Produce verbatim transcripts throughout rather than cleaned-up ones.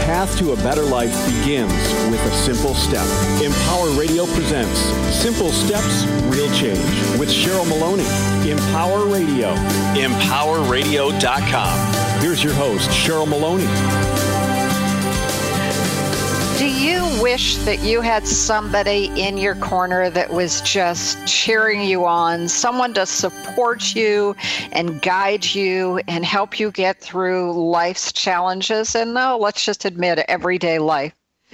path to a better life begins with a simple step. Empower Radio presents Simple Steps, Real Change with Cheryl Maloney. Empower Radio. empower radio dot com. Here's your host, Cheryl Maloney. Do you wish that you had somebody in your corner that was just cheering you on, someone to support you and guide you and help you get through life's challenges? And no, let's just admit it, everyday life.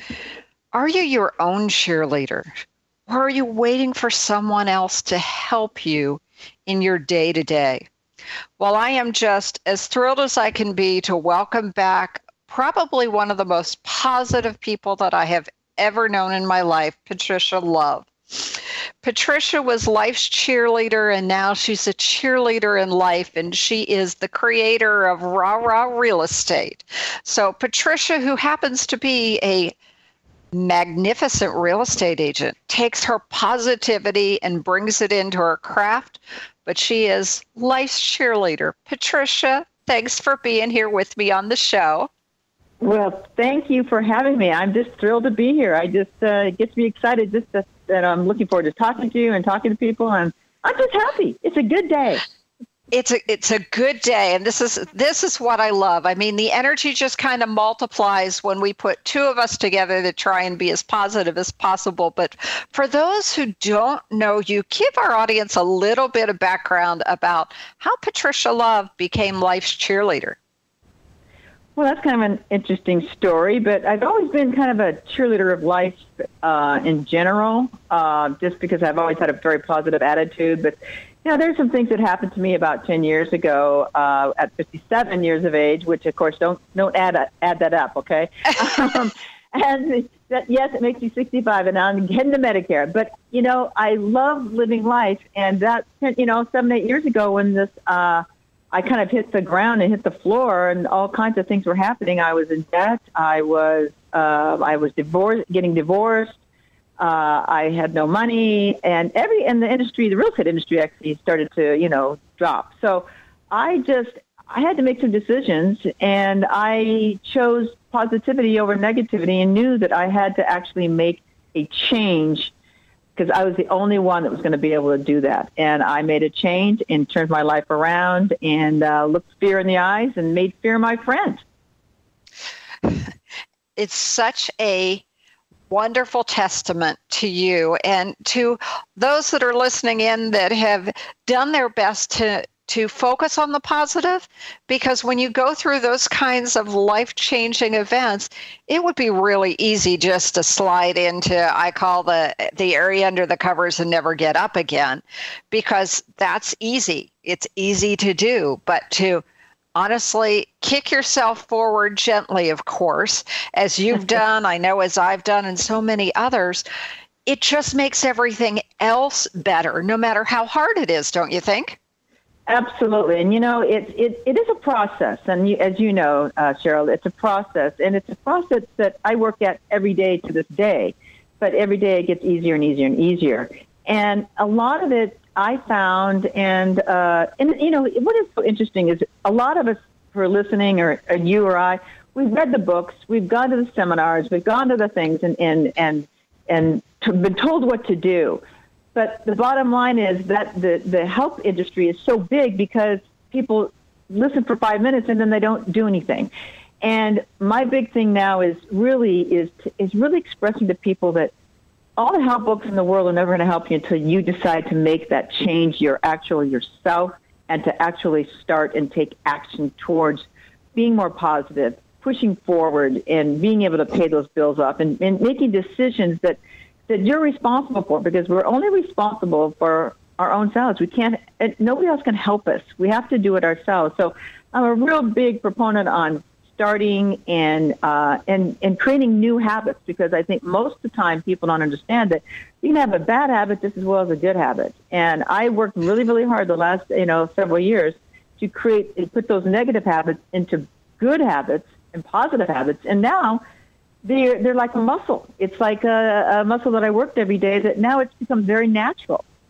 Are you your own cheerleader? Or are you waiting for someone else to help you in your day-to-day? Well, I am just as thrilled as I can be to welcome back probably one of the most positive people that I have ever known in my life, Patricia Love. Patricia was life's cheerleader, and now she's a cheerleader in life, and she is the creator of Rah Rah Real Estate. So Patricia, who happens to be a magnificent real estate agent, takes her positivity and brings it into her craft, but she is life's cheerleader. Patricia, thanks for being here with me on the show. Well, thank you for having me. I'm just thrilled to be here. I just, uh, it gets me excited just to, that I'm looking forward to talking to you and talking to people. And I'm just happy. It's a good day. It's a it's a good day, and this is this is what I love. I mean, the energy just kind of multiplies when we put two of us together to try and be as positive as possible. But for those who don't know you, give our audience a little bit of background about how Patricia Love became life's cheerleader. Well, that's kind of an interesting story, but I've always been kind of a cheerleader of life uh, in general, uh, just because I've always had a very positive attitude. But you know, there's some things that happened to me about ten years ago uh, at fifty-seven years of age, which, of course, don't don't add add that up, okay? um, and that, yes, it makes you sixty-five, and now I'm heading to Medicare. But, you know, I love living life, and that, you know, seven, eight years ago when this, uh, I kind of hit the ground and hit the floor, and all kinds of things were happening. I was in debt. I was uh, I was divorced, getting divorced. Uh, I had no money, and every and the industry, the real estate industry, actually started to, you know, drop. So I just I had to make some decisions, and I chose positivity over negativity, and knew that I had to actually make a change because I was the only one that was going to be able to do that. And I made a change and turned my life around, and uh, looked fear in the eyes and made fear my friend. It's such a wonderful testament to you and to those that are listening in that have done their best to to focus on the positive, because when you go through those kinds of life-changing events, it would be really easy just to slide into, I call the the area under the covers and never get up again, because that's easy. It's easy to do, but to honestly kick yourself forward gently, of course, as you've done, I know as I've done, and so many others, it just makes everything else better, no matter how hard it is, don't you think? Absolutely. And, you know, it, it, it is a process. And you, as you know, uh, Cheryl, it's a process. And it's a process that I work at every day to this day. But every day it gets easier and easier and easier. And a lot of it I found, and, uh, and you know, what is so interesting is a lot of us who are listening, or, or you or I, we've read the books, we've gone to the seminars, we've gone to the things and, and, and, and to, been told what to do. But the bottom line is that the, the health industry is so big because people listen for five minutes and then they don't do anything. And my big thing now is really is to, is really expressing to people that all the health books in the world are never going to help you until you decide to make that change your actual yourself, and to actually start and take action towards being more positive, pushing forward, and being able to pay those bills off, and, and making decisions that that you're responsible for, because we're only responsible for our own selves. We can't, nobody else can help us. We have to do it ourselves. So I'm a real big proponent on starting and, uh, and, and creating new habits, because I think most of the time people don't understand that you can have a bad habit just as well as a good habit. And I worked really, really hard the last, you know, several years to create and put those negative habits into good habits and positive habits. And now They're, they're like a muscle. It's like a, a muscle that I worked every day that now it's become very natural.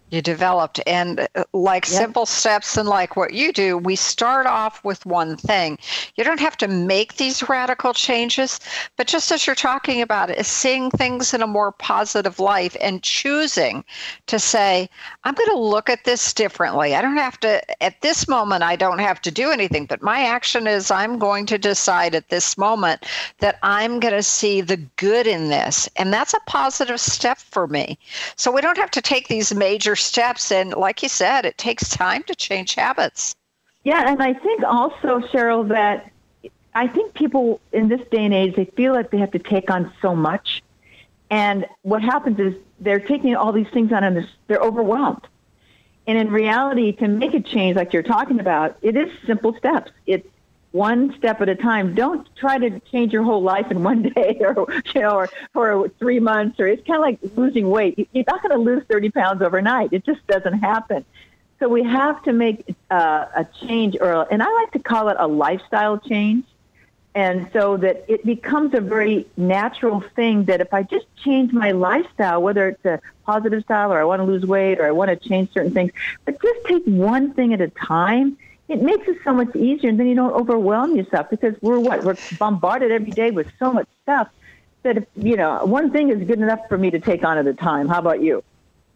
You developed. And like Yep. simple steps and like what you do, we start off with one thing. You don't have to make these radical changes, but just as you're talking about it, is seeing things in a more positive light and choosing to say, I'm going to look at this differently. I don't have to, at this moment, I don't have to do anything, but my action is I'm going to decide at this moment that I'm going to see the good in this. And that's a positive step for me. So we don't have to take these major steps. And like you said, it takes time to change habits. Yeah, and I think also, Cheryl, that I think people in this day and age, they feel like they have to take on so much. And what happens is they're taking all these things on and they're overwhelmed. And in reality, to make a change like you're talking about, it is simple steps. It's one step at a time. Don't try to change your whole life in one day or, you know, or for three months. Or it's kind of like losing weight. You're not going to lose thirty pounds overnight. It just doesn't happen. So we have to make uh, a change, or and I like to call it a lifestyle change. And so that it becomes a very natural thing that if I just change my lifestyle, whether it's a positive style or I want to lose weight or I want to change certain things, but just take one thing at a time, it makes it so much easier, and then you don't overwhelm yourself because we're what? We're bombarded every day with so much stuff that, if, you know, one thing is good enough for me to take on at a time. How about you?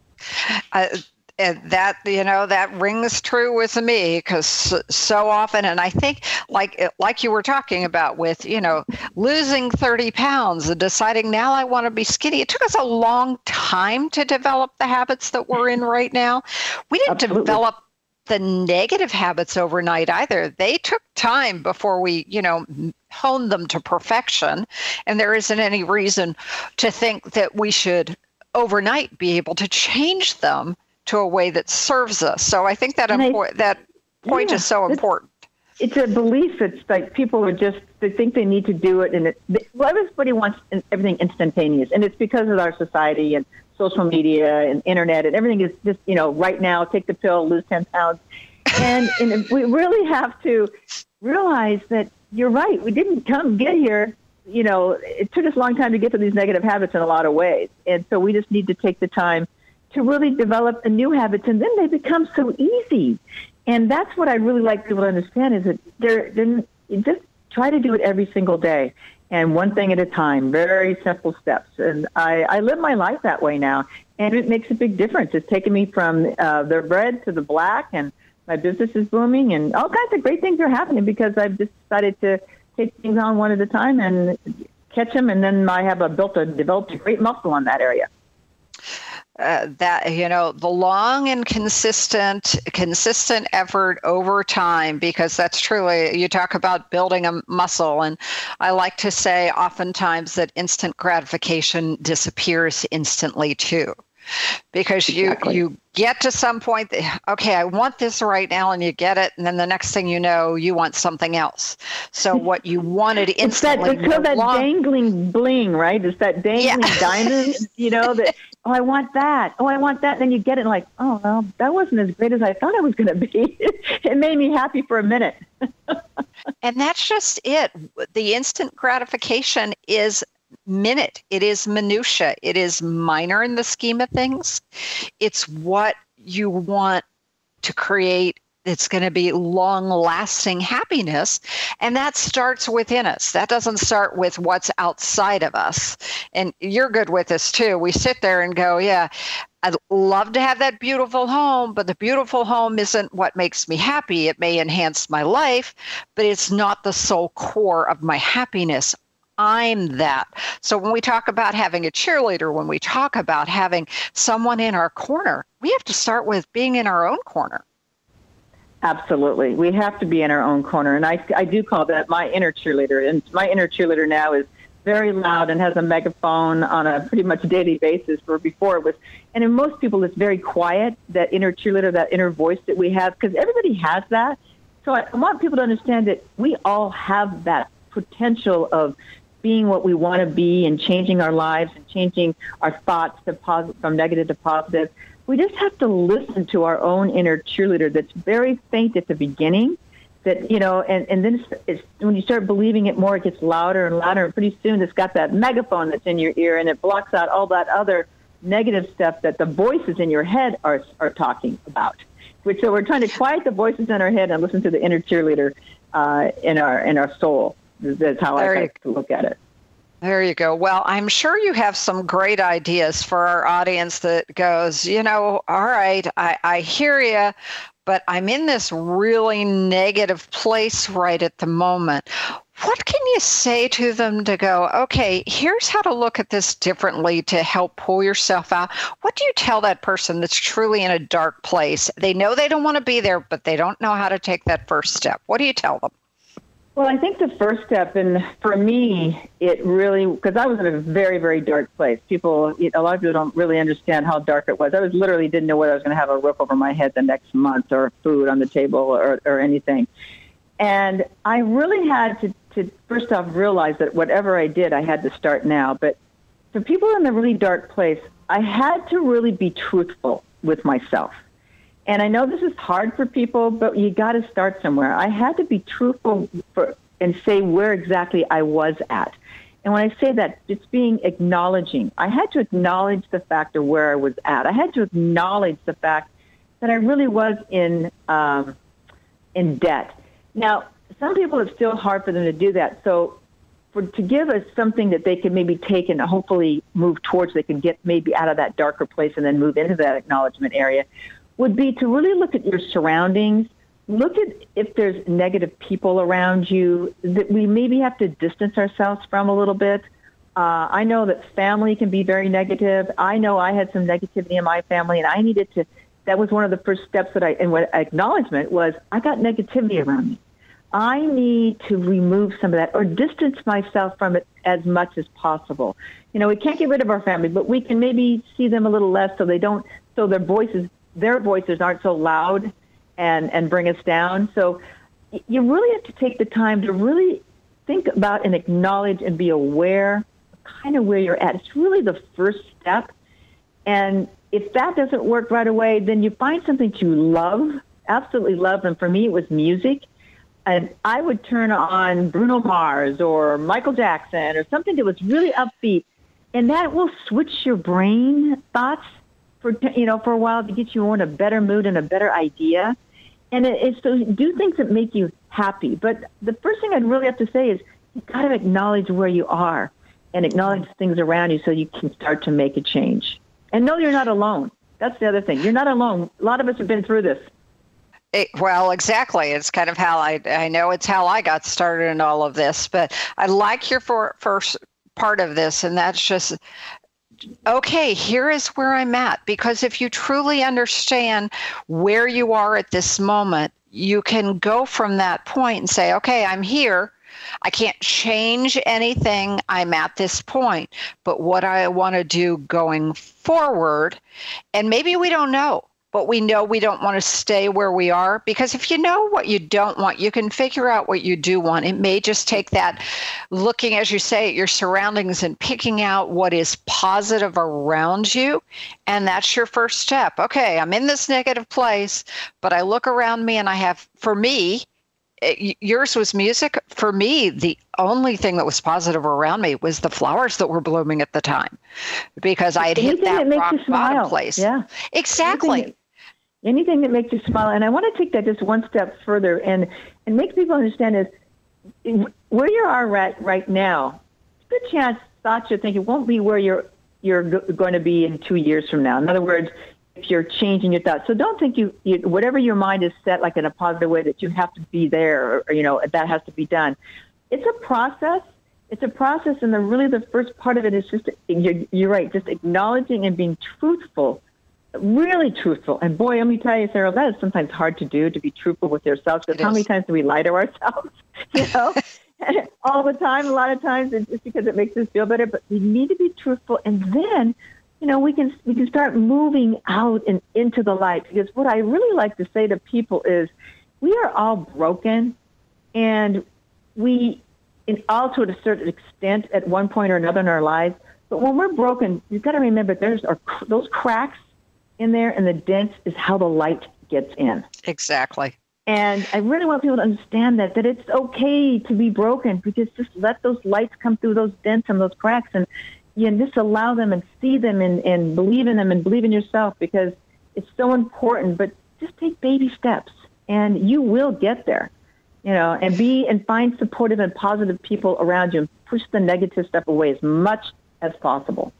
Uh, that, you know, that rings true with me because so often, and I think like like you were talking about with, you know, losing thirty pounds and deciding now I want to be skinny. It took us a long time to develop the habits that we're in right now. We didn't Absolutely. develop the negative habits overnight either. They took time before we, you know, honed them to perfection. And there isn't any reason to think that we should overnight be able to change them to a way that serves us. So I think that And I- impo- that point yeah, is so it's- important. It's a belief. It's like people are just, they think they need to do it. And it, they, well, everybody wants everything instantaneous. And it's because of our society and social media and internet and everything is just, you know, right now, take the pill, lose ten pounds. And, and we really have to realize that you're right. We didn't come get here. You know, it took us a long time to get to these negative habits in a lot of ways. And so we just need to take the time to really develop the new habits, and then they become so easy. And that's what I really like people to understand is that they're, they're just try to do it every single day and one thing at a time, very simple steps. And I, I live my life that way now, and it makes a big difference. It's taken me from uh, the red to the black, and my business is booming, and all kinds of great things are happening because I've just decided to take things on one at a time and catch them, and then I have a, built a, developed a great muscle on that area. Uh, that, you know, the long and consistent, consistent effort over time, because that's truly, you talk about building a muscle. And I like to say oftentimes that instant gratification disappears instantly too. Because you, Exactly. you get to some point that, okay, I want this right now, and you get it. And then the next thing you know, you want something else. So what you wanted It's that, instantly. it's called that long- dangling bling, right? It's that dangling Yeah. diamond, you know, that, oh, I want that. Oh, I want that. Then you get it and like, oh, well, that wasn't as great as I thought it was going to be. It made me happy for a minute. And that's just it. The instant gratification is minute. It is minutia. It is minor in the scheme of things. It's what you want to create. It's going to be long-lasting happiness, and that starts within us. That doesn't start with what's outside of us. And you're good with this too. We sit there and go, yeah, I'd love to have that beautiful home, but the beautiful home isn't what makes me happy. It may enhance my life, but it's not the sole core of my happiness. I'm that. So when we talk about having a cheerleader, when we talk about having someone in our corner, we have to start with being in our own corner. Absolutely. We have to be in our own corner. And I, I do call that my inner cheerleader. And my inner cheerleader now is very loud and has a megaphone on a pretty much daily basis, where before it was, and in most people it's very quiet, that inner cheerleader, that inner voice that we have, because everybody has that. So I, I want people to understand that we all have that potential of being what we want to be and changing our lives and changing our thoughts to positive, from negative to positive. We just have to listen to our own inner cheerleader that's very faint at the beginning, that, you know, and, and then it's, it's, when you start believing it more, it gets louder and louder, and pretty soon it's got that megaphone that's in your ear, and it blocks out all that other negative stuff that the voices in your head are are talking about. Which, so we're trying to quiet the voices in our head and listen to the inner cheerleader uh, in our in our soul. That's how there I like to look at it. There you go. Well, I'm sure you have some great ideas for our audience that goes, you know, all right, I, I hear you, but I'm in this really negative place right at the moment. What can you say to them to go, okay, here's how to look at this differently to help pull yourself out? What do you tell that person that's truly in a dark place? They know they don't want to be there, but they don't know how to take that first step. What do you tell them? Well, I think the first step, and for me, it really, because I was in a very, very dark place. People, a lot of people don't really understand how dark it was. I was literally didn't know whether I was going to have a roof over my head the next month or food on the table or, or anything. And I really had to, to, first off, realize that whatever I did, I had to start now. But for people in a really dark place, I had to really be truthful with myself. And I know this is hard for people, but you got to start somewhere. I had to be truthful for, and say where exactly I was at. And when I say that, it's being acknowledging. I had to acknowledge the fact of where I was at. I had to acknowledge the fact that I really was in um, in debt. Now, some people, it's still hard for them to do that. So for to give us something that they can maybe take and hopefully move towards, they can get maybe out of that darker place and then move into that acknowledgement area, would be to really look at your surroundings, look at if there's negative people around you that we maybe have to distance ourselves from a little bit. Uh, I know that family can be very negative. I know I had some negativity in my family, and I needed to, that was one of the first steps that I, and what acknowledgement was, I got negativity around me. I need to remove some of that or distance myself from it as much as possible. You know, we can't get rid of our family, but we can maybe see them a little less so they don't, so their voices their voices aren't so loud and, and bring us down. So you really have to take the time to really think about and acknowledge and be aware of kind of where you're at. It's really the first step. And if that doesn't work right away, then you find something you love, absolutely love. And for me, it was music. And I would turn on Bruno Mars or Michael Jackson or something that was really upbeat. And that will switch your brain thoughts for, you know, for a while to get you in a better mood and a better idea. And it, it's so do things that make you happy. But the first thing I'd really have to say is you've got to acknowledge where you are and acknowledge things around you so you can start to make a change. And know you're not alone. That's the other thing. You're not alone. A lot of us have been through this. It, well, exactly. It's kind of how I, I know it's how I got started in all of this. But I like your for, first part of this, and that's just, okay, here is where I'm at. Because if you truly understand where you are at this moment, you can go from that point and say, okay, I'm here. I can't change anything. I'm at this point. But what I want to do going forward, and maybe we don't know, but we know we don't want to stay where we are, because if you know what you don't want, you can figure out what you do want. It may just take that looking, as you say, at your surroundings and picking out what is positive around you. And that's your first step. Okay, I'm in this negative place, but I look around me and I have, for me, it, yours was music. For me, the only thing that was positive around me was the flowers that were blooming at the time, because I had hit that rock bottom place. Yeah, exactly. Anything, anything that makes you smile. And I want to take that just one step further and, and make people understand is where you are right, right now, good chance thoughts you're thinking won't be where you're, you're g- going to be in two years from now. In other words, if you're changing your thoughts. So don't think you, you, whatever your mind is set like in a positive way that you have to be there or, or, you know, that has to be done. It's a process. It's a process. And the really the first part of it is just, you're, you're right, just acknowledging and being truthful. Really truthful. And boy, let me tell you, Sarah, that is sometimes hard to do, to be truthful with yourself. Because how many times do we lie to ourselves? You know, all the time. A lot of times it's just because it makes us feel better. But we need to be truthful, and then, you know, we can we can start moving out and into the light. Because what I really like to say to people is, we are all broken, and we, in all to a certain extent, at one point or another in our lives. But when we're broken, you've got to remember there's are those cracks in there, and the dents is how the light gets in. Exactly. And I really want people to understand that, that it's okay to be broken, because just let those lights come through those dents and those cracks, and you know, just allow them and see them and, and believe in them and believe in yourself, because it's so important. But just take baby steps and you will get there, you know, and be and find supportive and positive people around you and push the negative stuff away as much as possible.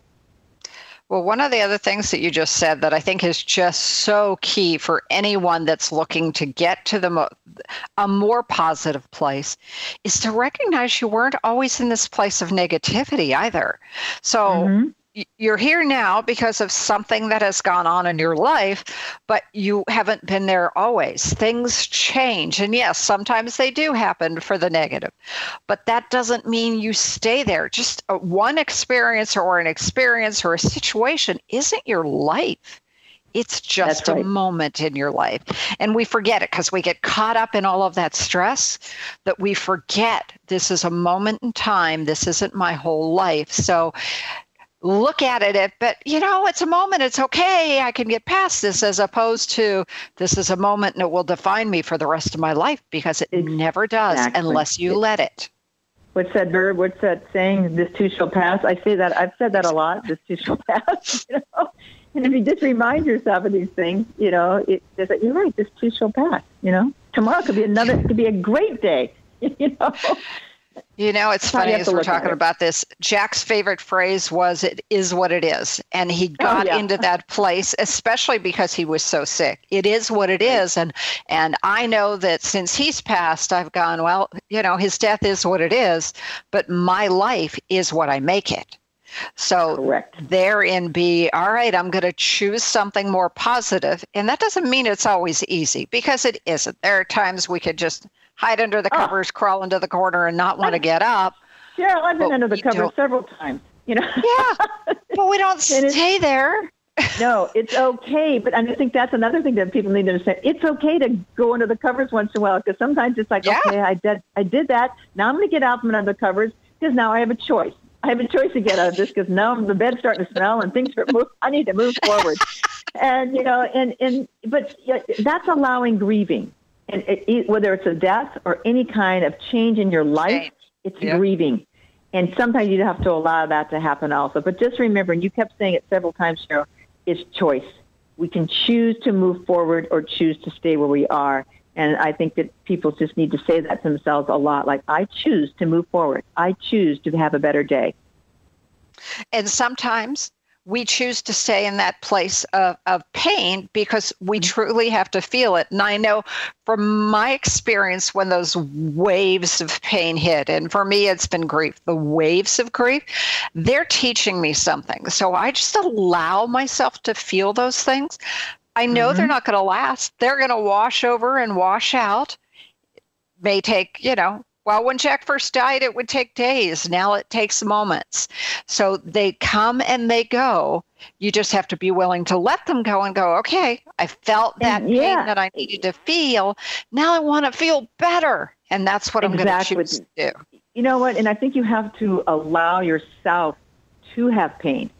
Well, one of the other things that you just said that I think is just so key for anyone that's looking to get to the mo- a more positive place is to recognize you weren't always in this place of negativity either. So mm-hmm. y- you're here now because of something that has gone on in your life, but you haven't been there always. Things change. And yes, sometimes they do happen for the negative, but that doesn't mean you stay there. Just a, one experience or an experience or a situation isn't your life. It's just right. a moment in your life. And we forget it because we get caught up in all of that stress that we forget this is a moment in time. This isn't my whole life. So look at it, but, you know, it's a moment. It's okay. I can get past this, as opposed to this is a moment and it will define me for the rest of my life, because it exactly. never does unless you let it. What's that verb? What's that saying? This too shall pass. I say that. I've said that a lot. This too shall pass. You know? And if you just remind yourself of these things, you know, it, just, you're right. This too shall pass. You know, tomorrow could be another. It could be a great day. You know. You know, it's funny as we're talking about this. Jack's favorite phrase was, "It is what it is," and he got oh, yeah. into that place, especially because he was so sick. It is what it is, and and I know that since he's passed, I've gone, well, you know, his death is what it is, but my life is what I make it. So Correct. Therein be, all right, I'm going to choose something more positive. And that doesn't mean it's always easy, because it isn't. There are times we could just hide under the covers, oh. crawl into the corner and not want to get up. Yeah, I've been under the covers several times, you know. Yeah, but we don't stay there. No, it's okay. But I think that's another thing that people need to understand. It's okay to go under the covers once in a while, because sometimes it's like, yeah. okay, I did, I did that. Now I'm going to get out from under the covers, because now I have a choice. I have a choice to get out of this, because now the bed's starting to smell and things are move. I need to move forward. And, you know, and, and but that's allowing grieving. And it, it, whether it's a death or any kind of change in your life, it's yeah. grieving. And sometimes you have to allow that to happen also. But just remember, and you kept saying it several times, Cheryl, it's choice. We can choose to move forward or choose to stay where we are. And I think that people just need to say that to themselves a lot, like, I choose to move forward. I choose to have a better day. And sometimes we choose to stay in that place of, of pain because we truly have to feel it. And I know from my experience, when those waves of pain hit, and for me, it's been grief, the waves of grief, they're teaching me something. So I just allow myself to feel those things. I know mm-hmm. they're not going to last. They're going to wash over and wash out. It may take, you know, well, when Jack first died, it would take days. Now it takes moments. So they come and they go. You just have to be willing to let them go and go, okay, I felt that and, yeah. pain that I needed to feel. Now I want to feel better. And that's what exactly. I'm going to choose to do. You know what? And I think you have to allow yourself to have pain.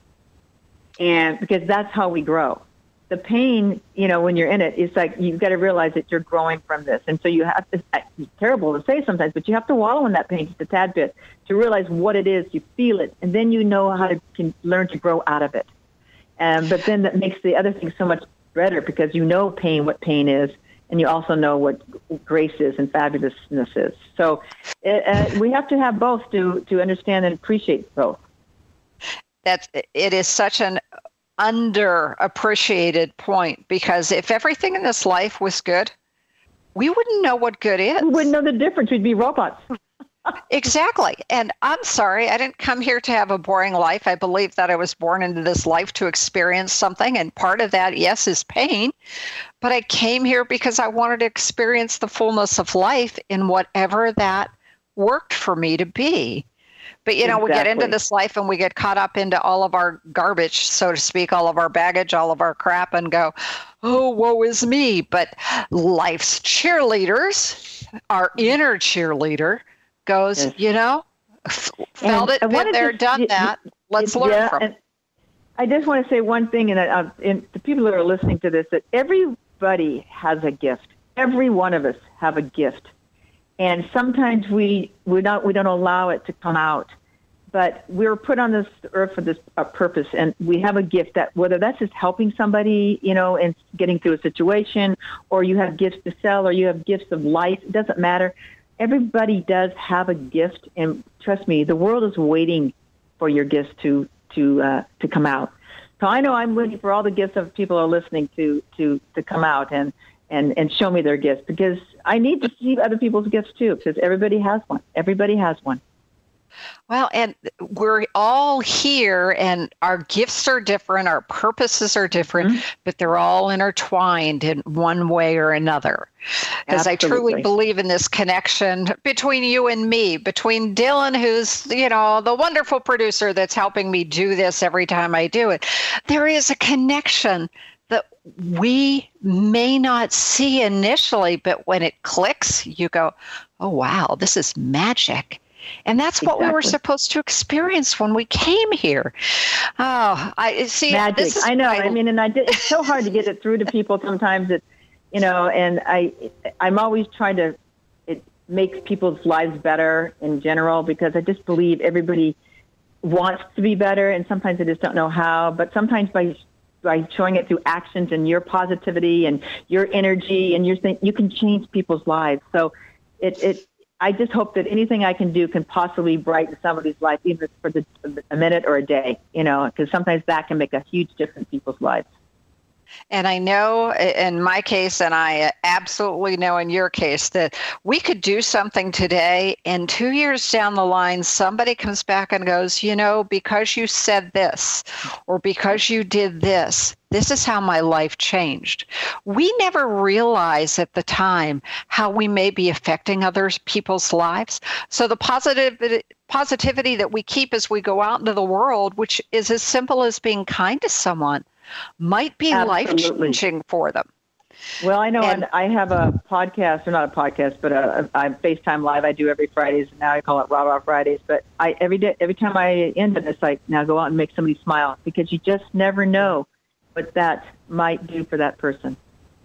And because that's how we grow. The pain, you know, when you're in it, it's like you've got to realize that you're growing from this. And so you have to, it's terrible to say sometimes, but you have to wallow in that pain just a tad bit to realize what it is. You feel it, and then you know how to can learn to grow out of it. Um, but then that makes the other thing so much better, because you know pain, what pain is, and you also know what grace is and fabulousness is. So uh, we have to have both to, to understand and appreciate both. That's, it is such an underappreciated point, because if everything in this life was good, we wouldn't know what good is. We wouldn't know the difference. We'd be robots. Exactly. And I'm sorry, I didn't come here to have a boring life. I believe that I was born into this life to experience something. And part of that, yes, is pain. But I came here because I wanted to experience the fullness of life in whatever that worked for me to be. But, you know, exactly. we get into this life and we get caught up into all of our garbage, so to speak, all of our baggage, all of our crap, and go, oh, woe is me. But life's cheerleaders, our inner cheerleader, goes, yes. you know, f- felt and it, been there, to, done that. Let's learn yeah, from it. I just want to say one thing, and, uh, and the people that are listening to this, that everybody has a gift. Every one of us have a gift. And sometimes we we don't we don't allow it to come out. but we're put on this earth for this uh, purpose, and we have a gift that, whether that's just helping somebody, you know, and getting through a situation, or you have gifts to sell, or you have gifts of life, it doesn't matter. Everybody does have a gift, and trust me, the world is waiting for your gifts to to uh, to come out. So I know I'm waiting for all the gifts of people who are listening to to to come out and and and show me their gifts, because I need to see other people's gifts too, because everybody has one. Everybody has one. Well, and we're all here, and our gifts are different, our purposes are different, mm-hmm. but they're all intertwined in one way or another. Because I truly believe in this connection between you and me, between Dylan, who's, you know, the wonderful producer that's helping me do this every time I do it. There is a connection that we may not see initially, but when it clicks, you go, oh, wow, this is magic. And that's what exactly. we were supposed to experience when we came here. Oh, I see. Magic. This is I know. I, I mean, and I did, it's so hard to get it through to people sometimes. It's, you know, and I, I'm always trying to, it makes people's lives better in general, because I just believe everybody wants to be better, and sometimes they just don't know how. But sometimes by by showing it through actions and your positivity and your energy and your thing, you can change people's lives. So it it. I just hope that anything I can do can possibly brighten somebody's life, even for the, a minute or a day, you know, because sometimes that can make a huge difference in people's lives. And I know in my case, and I absolutely know in your case, that we could do something today, and two years down the line, somebody comes back and goes, you know, because you said this, or because you did this, this is how my life changed. We never realize at the time how we may be affecting other people's lives. So the positive positivity that we keep as we go out into the world, which is as simple as being kind to someone, might be life-changing for them. Well, I know, and, and I have a podcast, or not a podcast, but a, a, a FaceTime Live I do every Fridays, and now I call it Rah Rah Fridays. But I every day, every time I end it, it's like, now go out and make somebody smile, because you just never know what that might do for that person.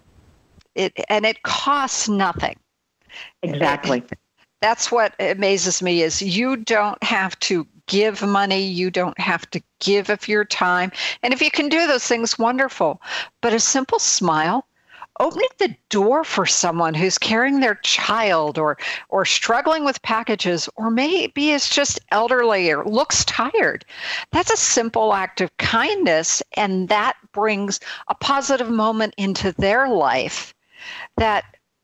It and it costs nothing. Exactly. It, that's what amazes me, is you don't have to give money. You don't have to give of your time. And if you can do those things, wonderful. But a simple smile, opening the door for someone who's carrying their child, or or struggling with packages, or maybe is just elderly or looks tired. That's a simple act of kindness, and that brings a positive moment into their life that,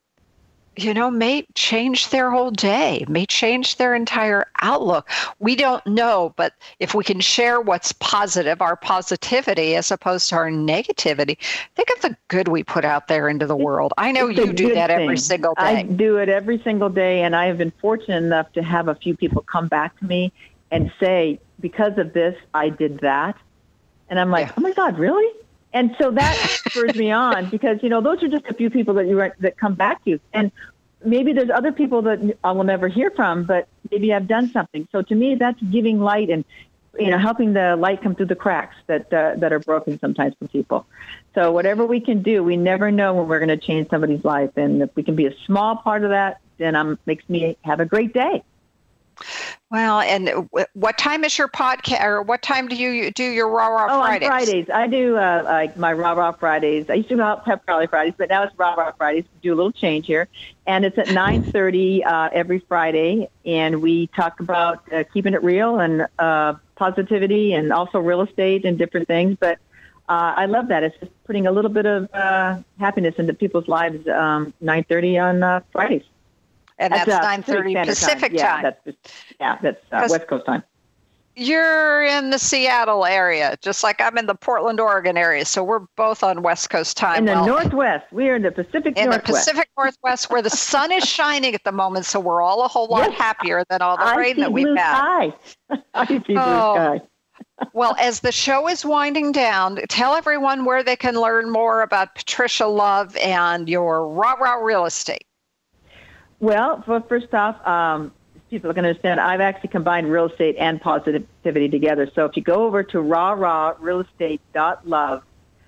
you know, may change their whole day, may change their entire outlook. We don't know, but if we can share what's positive, our positivity, as opposed to our negativity, think of the good we put out there into the world. I know you do that every single day. I do it every single day, and I have been fortunate enough to have a few people come back to me and say, because of this, I did that. And I'm like, yeah. Oh my God, really? And so that spurs me on, because, you know, those are just a few people that you that come back to you. And maybe there's other people that I will never hear from, but maybe I've done something. So to me, that's giving light and, you know, helping the light come through the cracks that uh, that are broken sometimes for people. So whatever we can do, we never know when we're going to change somebody's life. And if we can be a small part of that, then um, makes me have a great day. Well, and what time is your podcast, or what time do you do your Rah Rah oh, Fridays? Oh, on Fridays. I do uh, like my Rah Rah Fridays. I used to call it Pep Rally Fridays, but now it's Rah Rah Fridays. We do a little change here. And it's at nine thirty uh, every Friday, and we talk about uh, keeping it real and uh, positivity, and also real estate and different things. But uh, I love that. It's just putting a little bit of uh, happiness into people's lives, um, nine thirty on uh, Fridays. And that's, that's uh, nine thirty Pacific time. Yeah, time. that's, yeah, that's uh, West Coast time. You're in the Seattle area, just like I'm in the Portland, Oregon area. So we're both on West Coast time. In the well, Northwest. We are in the Pacific in Northwest. In the Pacific Northwest, where the sun is shining at the moment. So we're all a whole lot yes. happier than all the I rain see that we've blue had. Sky. I see blue oh. sky. Well, as the show is winding down, tell everyone where they can learn more about Patricia Love and your Rah Rah Real Estate. Well, well, first off, um, people can understand I've actually combined real estate and positivity together. So if you go over to rah rah real estate dot love,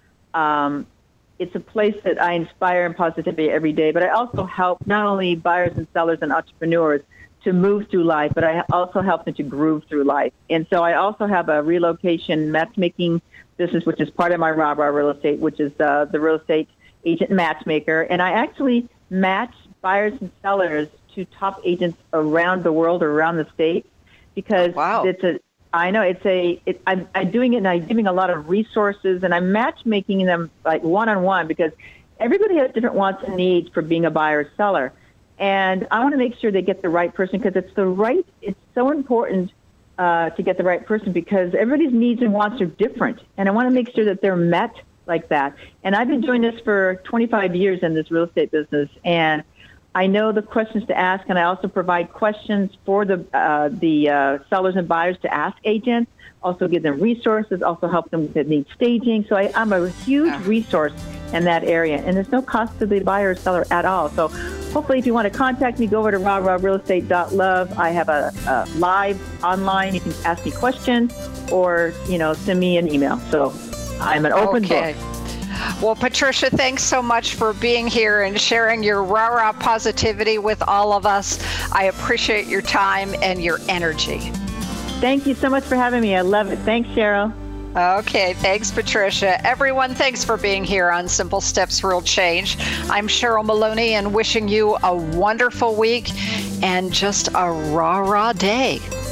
um, it's a place that I inspire in positivity every day, but I also help not only buyers and sellers and entrepreneurs to move through life, but I also help them to groove through life. And so I also have a relocation matchmaking business, which is part of my Rah Rah Real Estate, which is uh, the real estate agent matchmaker. And I actually match buyers and sellers to top agents around the world or around the state, because wow. it's a, I know it's a, it, I'm, I'm doing it and I'm giving a lot of resources, and I'm matchmaking them like one-on-one, because everybody has different wants and needs for being a buyer or seller. And I want to make sure they get the right person, because it's the right, it's so important uh, to get the right person, because everybody's needs and wants are different. And I want to make sure that they're met like that. And I've been doing this for twenty-five years in this real estate business, and I know the questions to ask, and I also provide questions for the uh, the uh, sellers and buyers to ask agents, also give them resources, also help them with the need staging. So I, I'm a huge yeah. resource in that area, and there's no cost to the buyer or seller at all. So hopefully if you want to contact me, go over to rah rah real estate dot love. I have a, a live online. You can ask me questions or, you know, send me an email. So I'm an open okay. book. Well, Patricia, thanks so much for being here and sharing your rah-rah positivity with all of us. I appreciate your time and your energy. Thank you so much for having me. I love it. Thanks, Cheryl. Okay, thanks, Patricia. Everyone, thanks for being here on Simple Steps Real Change. I'm Cheryl Maloney, and wishing you a wonderful week and just a rah-rah day.